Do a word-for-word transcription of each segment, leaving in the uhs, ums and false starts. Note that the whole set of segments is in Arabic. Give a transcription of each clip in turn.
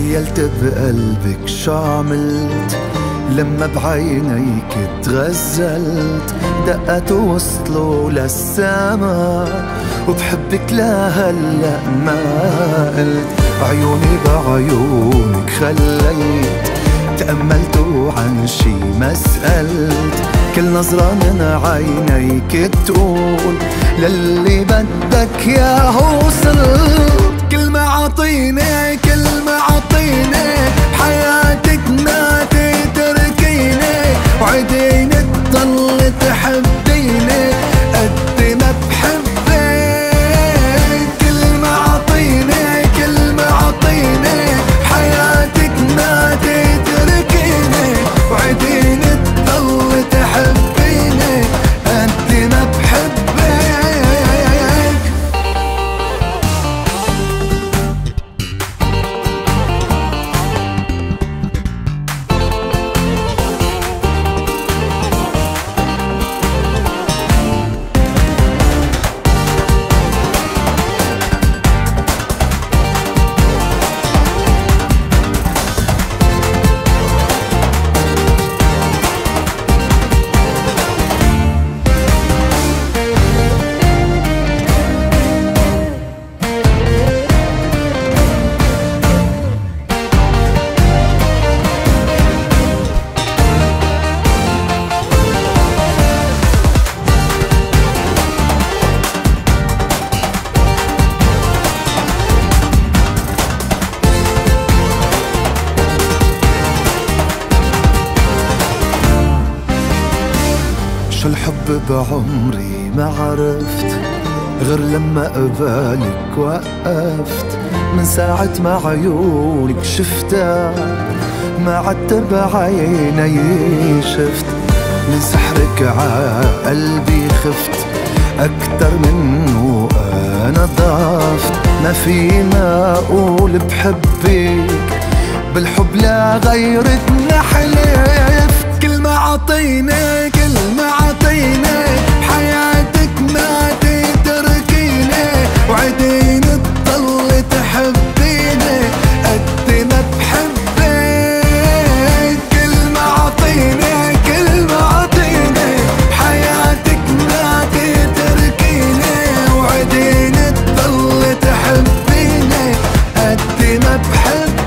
تخيلت بقلبك شو عملت لما بعينيك تغزلت، دقت وصلوا للسما وبحبك لهلا ما قلت. عيوني بعيونك خليت، تأملت وعن شي ما سألت. كل نظرة من عينيك تقول للي بدك ياهو وصلت. كلمة عطيني كلمة عطيني بحياتك ما تتركيني، وعديني تضل تحبيني قد ما بحبك. كلمة عطيني كلمة عطيني بحياتك ما تتركيني، وعديني تضل تحبيني قد ما بحبك. شو الحب بعمري ما عرفت غير لما قبالك وقفت. من ساعة ما عيونك شفتها ما عدت بعيني شفت. من سحرك عقلبي خفت أكتر منه أنا ضعفت. ما في ما أقول بحبك بالحب لا غيرك نحلف. كلمة عطيني كلمة عطيني بحياتك ما تتركيني، وعديني تضل تحبيني قد ما بحبك. كلمة عطيني كلمة عطيني بحياتك ما تتركيني، وعديني تضل تحبيني قد ما بحبك.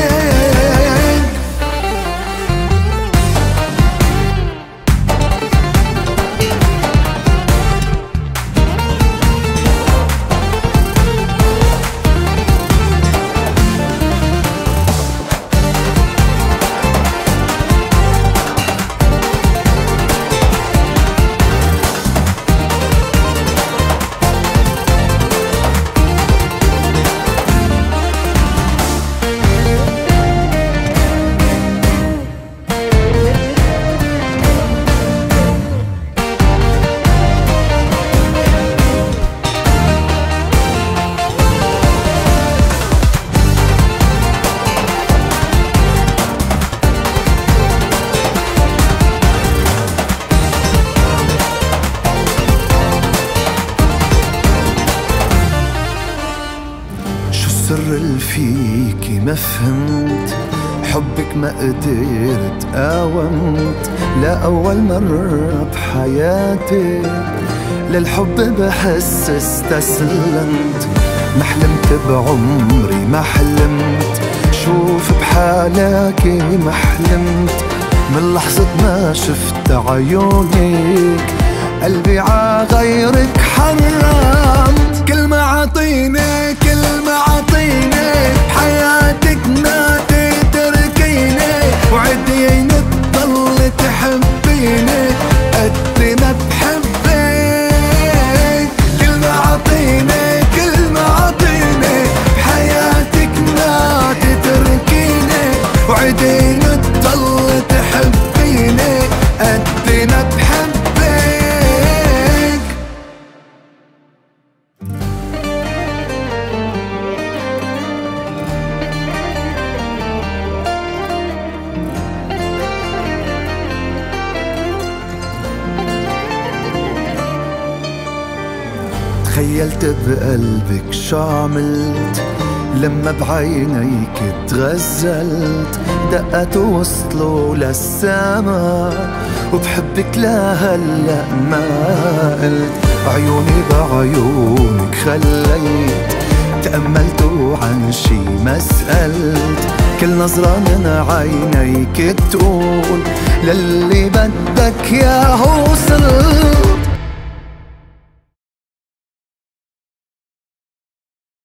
السر اللي فيكي ما فهمت، حبك ما قدرت قاومت. لا أول مرة بحياتي للحب بحس استسلمت. ما حلمت بعمري ما حلمت شوف بحالك ما حلمت. من لحظة ما شفت عيونك قلبي عغيرك حرمت. كلمة عطيني كلمة عطيني بحياتك ما تتركيني، وعديني تضل تحبيني قد ما بحبك. كلمة عطيني كلمة عطيني بحياتك ما تتركيني، وعديني تضل تحبيني قد ما بحبك. تخيلت بقلبك شو عملت لما بعينيك تغزلت دقت وصلوا للسما، وبحبك لهلا ما قلت. عيوني بعيونك خليت، تأملت وعن شي ما سألت. كل نظرة من عينيك تقول للي بدك ياهو وصل.